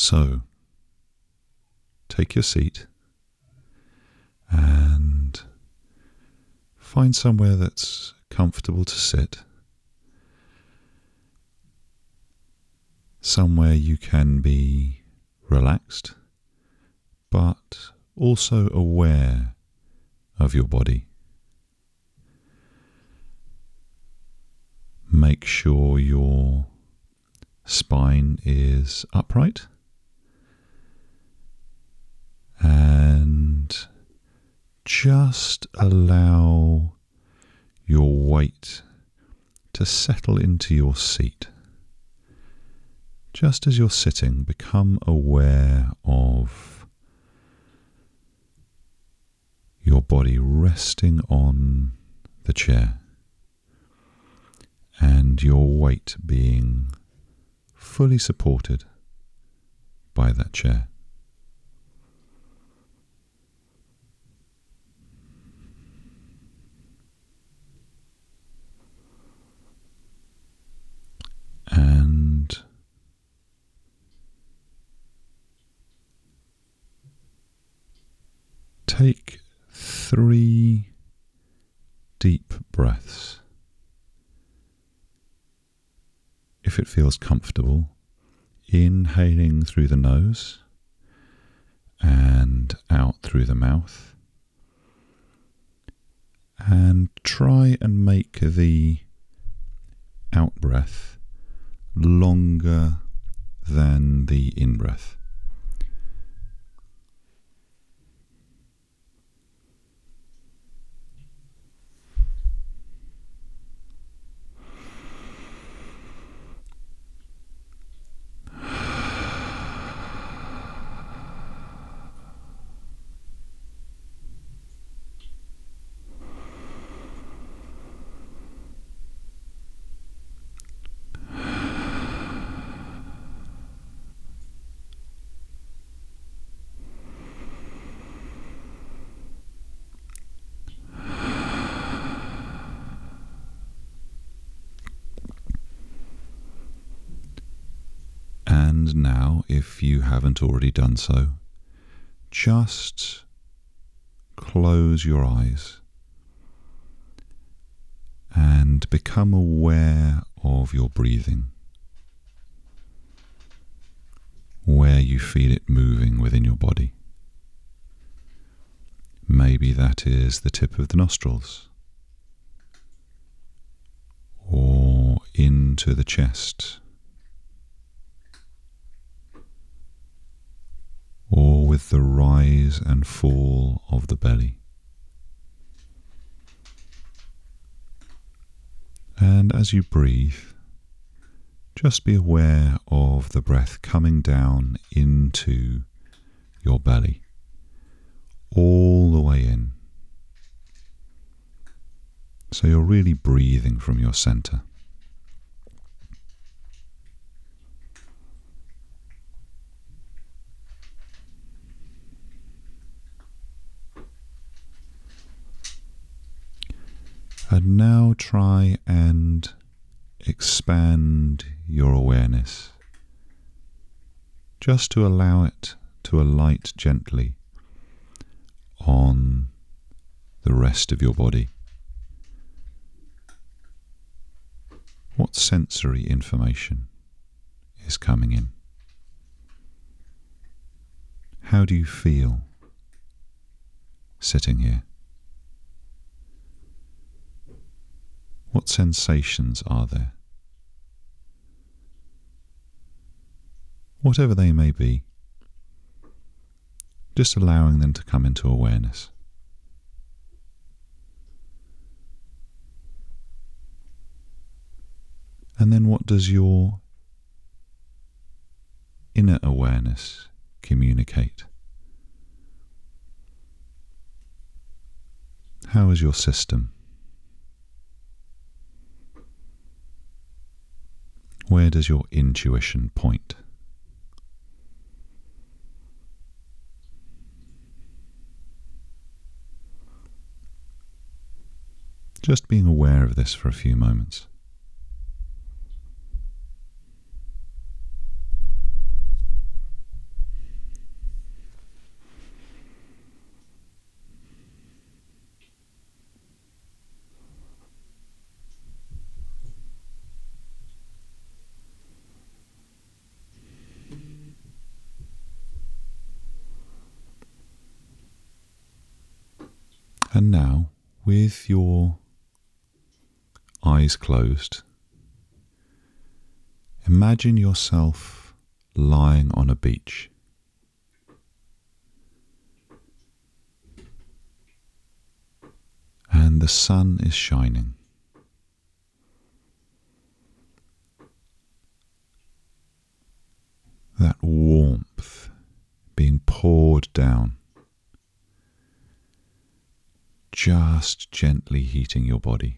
So, take your seat and find somewhere that's comfortable to sit, somewhere you can be relaxed, but also aware of your body. Make sure your spine is upright and just allow your weight to settle into your seat. Just as you're sitting, become aware of your body resting on the chair and your weight being fully supported by that chair. And take 3 deep breaths. If it feels comfortable, inhaling through the nose and out through the mouth. And try and make the out breath longer than the in breath. And now, if you haven't already done so, just close your eyes and become aware of your breathing, where you feel it moving within your body. Maybe that is the tip of the nostrils, or into the chest, or with the rise and fall of the belly. And as you breathe, just be aware of the breath coming down into your belly, all the way in. So you're really breathing from your center. And now try and expand your awareness, just to allow it to alight gently on the rest of your body. What sensory information is coming in? How do you feel sitting here? What sensations are there? Whatever they may be, just allowing them to come into awareness. And then what does your inner awareness communicate? How is your system? Where does your intuition point? Just being aware of this for a few moments. And now, with your eyes closed, imagine yourself lying on a beach. And the sun is shining. That warmth being poured down, just gently heating your body.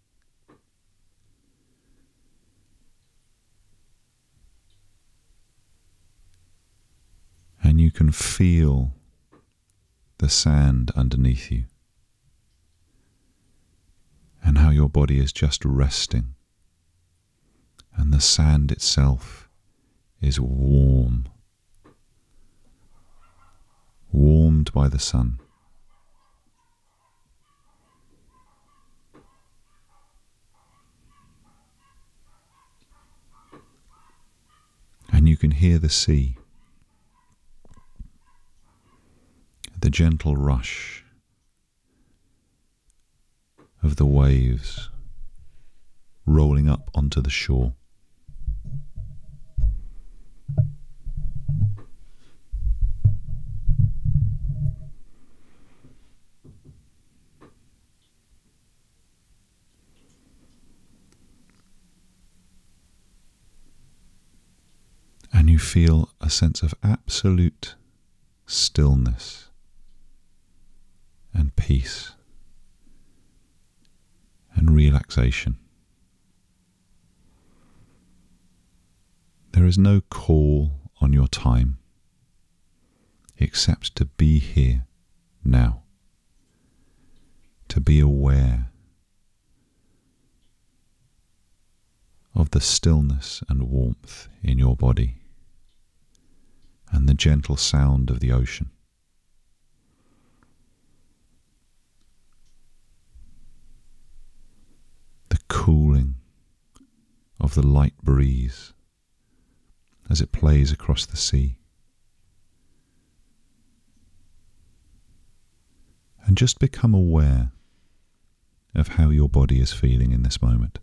And you can feel the sand underneath you and how your body is just resting, and the sand itself is warmed by the sun. And you can hear the sea, the gentle rush of the waves rolling up onto the shore. And you feel a sense of absolute stillness and peace and relaxation. There is no call on your time except to be here now, to be aware of the stillness and warmth in your body and the gentle sound of the ocean. The cooling of the light breeze as it plays across the sea. And just become aware of how your body is feeling in this moment.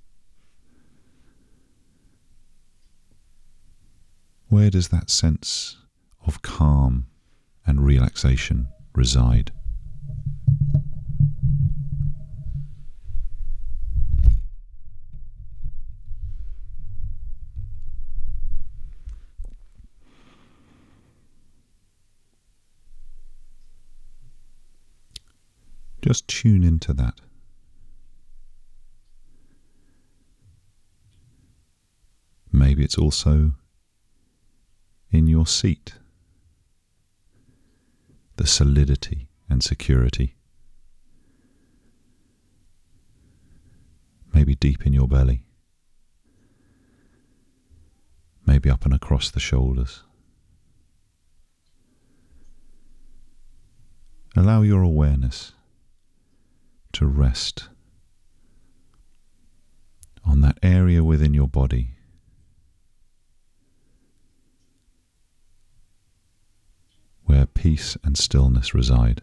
Where does that sense of calm and relaxation reside? Just tune into that. Maybe it's also in your seat, the solidity and security. Maybe deep in your belly, maybe up and across the shoulders. Allow your awareness to rest on that area within your body where peace and stillness reside.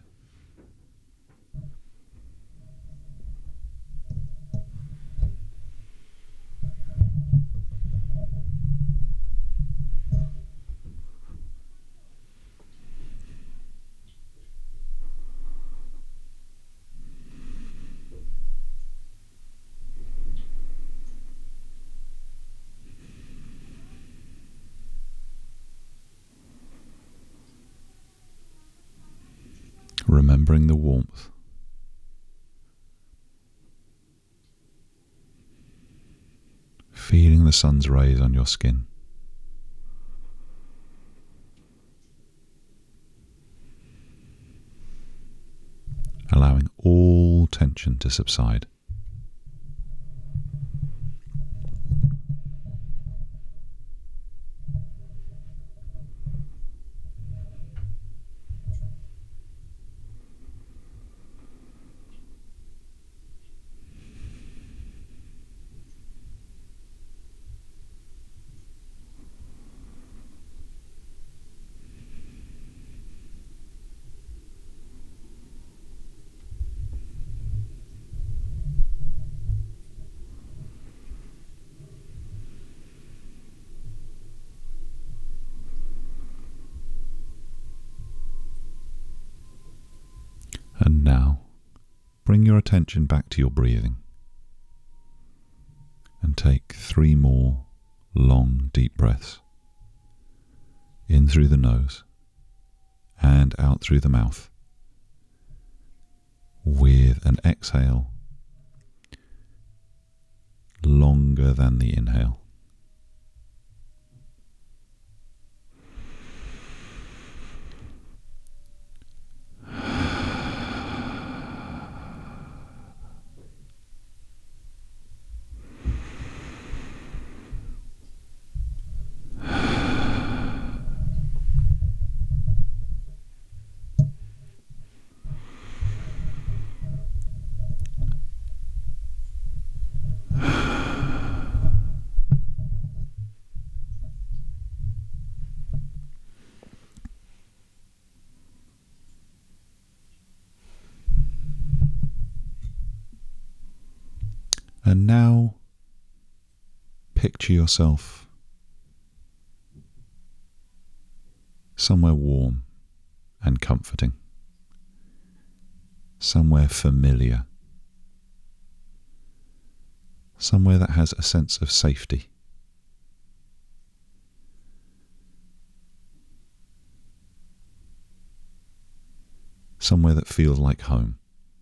Remembering the warmth. Feeling the sun's rays on your skin. Allowing all tension to subside. Now, bring your attention back to your breathing and take 3 more long, deep breaths in through the nose and out through the mouth, with an exhale longer than the inhale. And now picture yourself somewhere warm and comforting, somewhere familiar, somewhere that has a sense of safety. Somewhere that feels like home.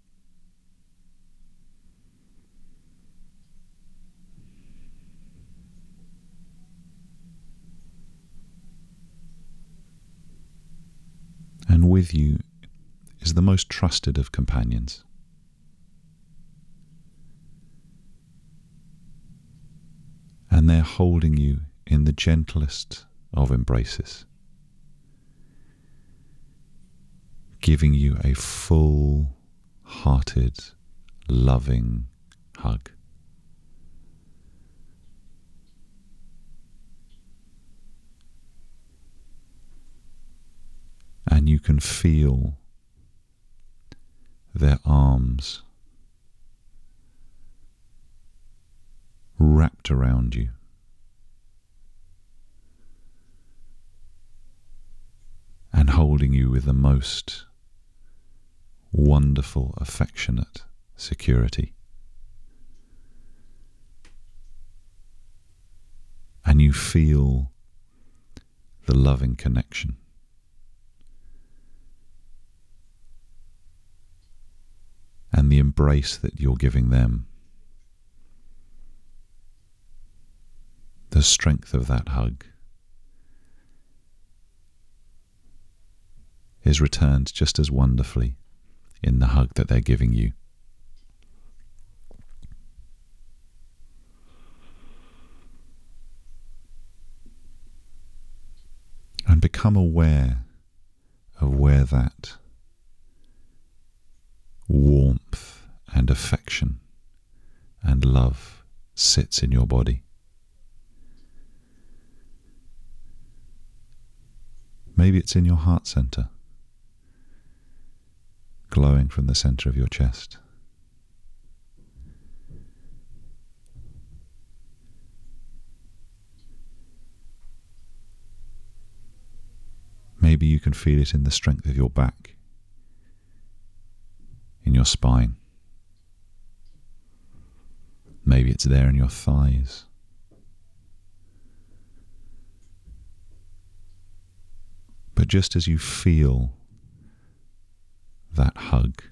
And with you is the most trusted of companions. And they're holding you in the gentlest of embraces, giving you a full-hearted, loving hug. And you can feel their arms wrapped around you, and holding you with the most wonderful, affectionate security. And you feel the loving connection. And the embrace that you're giving them. The strength of that hug is returned just as wonderfully in the hug that they're giving you. And become aware of where that warmth and affection and love sits in your body. Maybe it's in your heart center, glowing from the center of your chest. Maybe you can feel it in the strength of your back, in your spine. Maybe it's there in your thighs. But just as you feel that hug,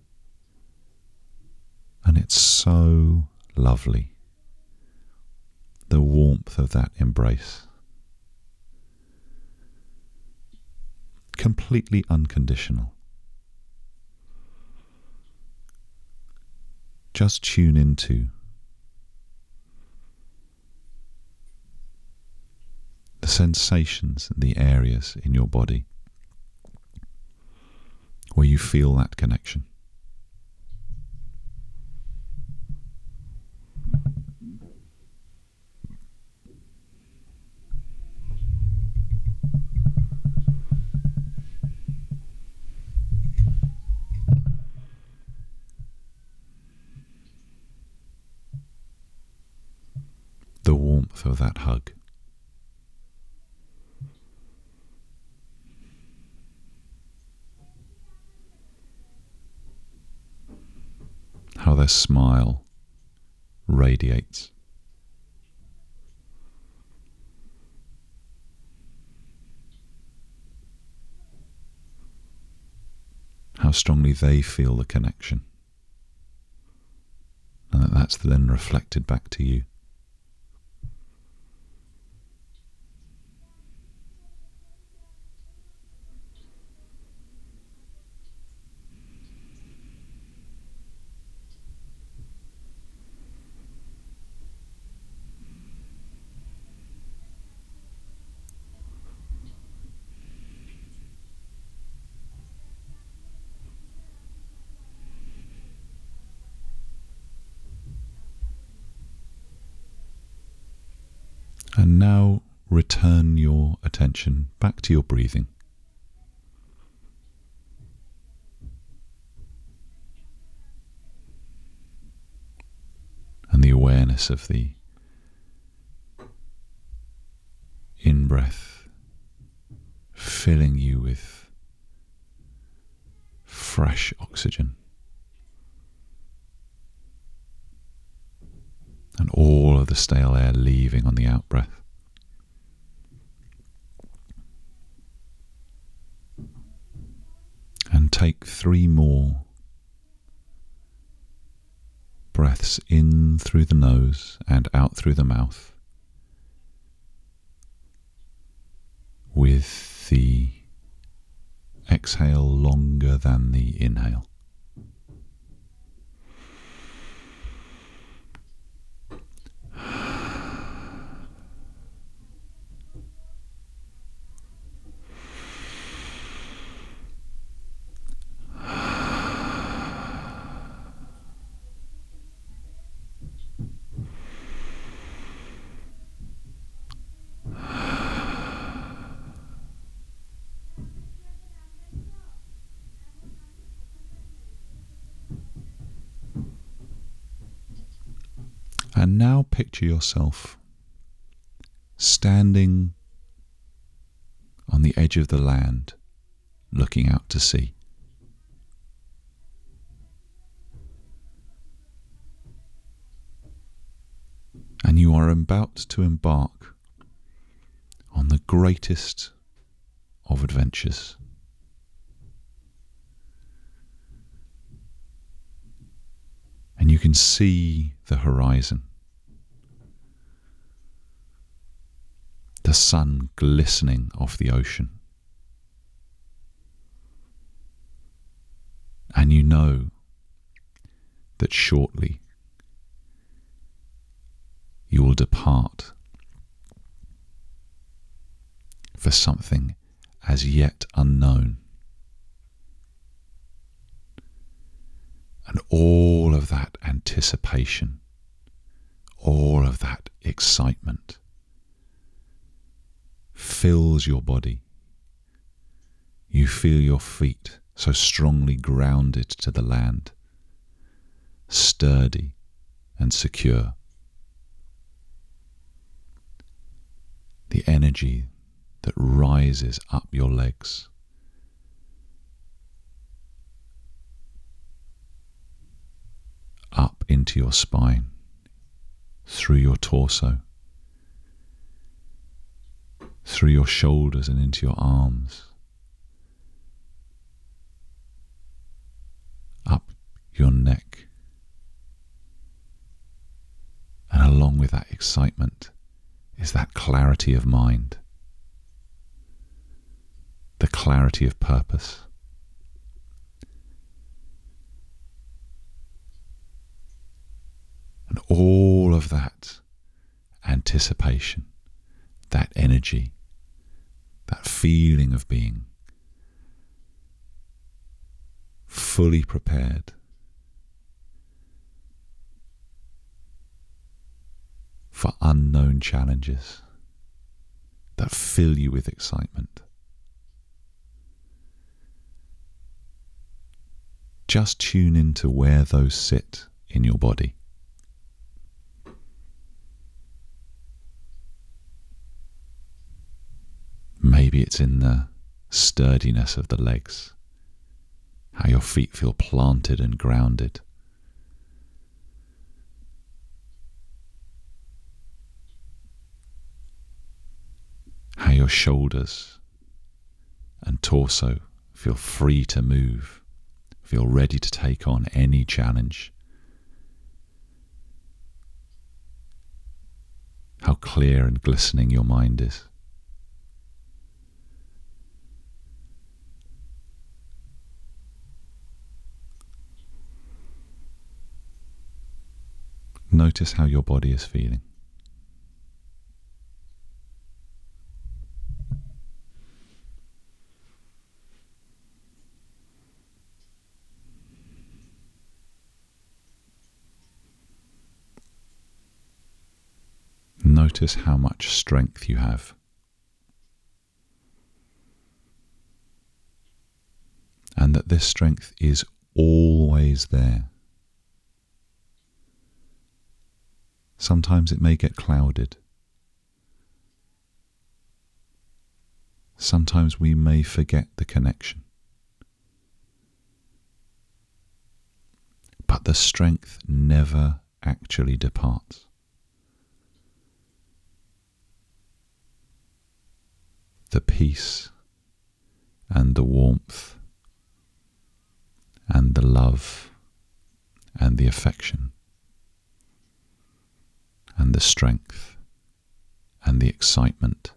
and it's so lovely, the warmth of that embrace, completely unconditional. Just tune into the sensations and the areas in your body where you feel that connection. The warmth of that hug. their smile radiates. How strongly they feel the connection. And that's then reflected back to you. And now return your attention back to your breathing. And the awareness of the in-breath filling you with fresh oxygen. And all of the stale air leaving on the out-breath. And take 3 more breaths in through the nose and out through the mouth, with the exhale longer than the inhale. And now picture yourself standing on the edge of the land, looking out to sea. And you are about to embark on the greatest of adventures. And you can see the horizon. The sun glistening off the ocean. And you know that shortly you will depart for something as yet unknown. And all of that anticipation, all of that excitement fills your body. You feel your feet so strongly grounded to the land, sturdy and secure. The energy that rises up your legs, up into your spine, through your torso, through your shoulders and into your arms, up your neck. And along with that excitement is that clarity of mind, the clarity of purpose. And all of that anticipation, that energy, that feeling of being fully prepared for unknown challenges that fill you with excitement. Just tune into where those sit in your body. Maybe it's in the sturdiness of the legs, how your feet feel planted and grounded. your shoulders and torso feel free to move, feel ready to take on any challenge. How clear and glistening your mind is. Notice how your body is feeling. Notice how much strength you have. And that this strength is always there. Sometimes it may get clouded. Sometimes we may forget the connection. But the strength never actually departs. The peace and the warmth and the love and the affection and the strength and the excitement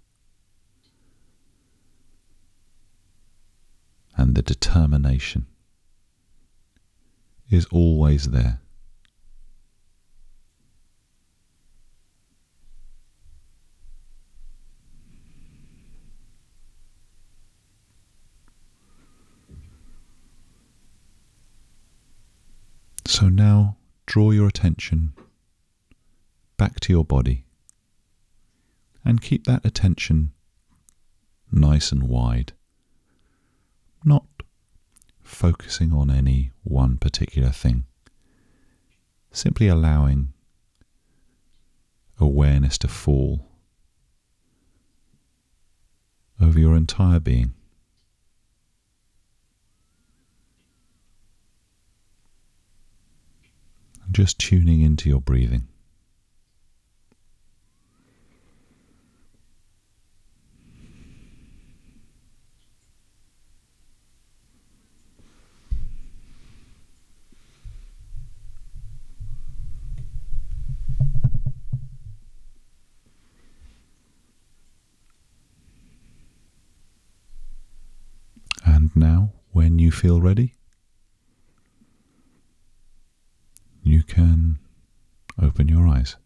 and the determination is always there. So now draw your attention back to your body and keep that attention nice and wide, not focusing on any one particular thing, simply allowing awareness to fall over your entire being. Just tuning into your breathing. And now, when you feel ready, you can open your eyes.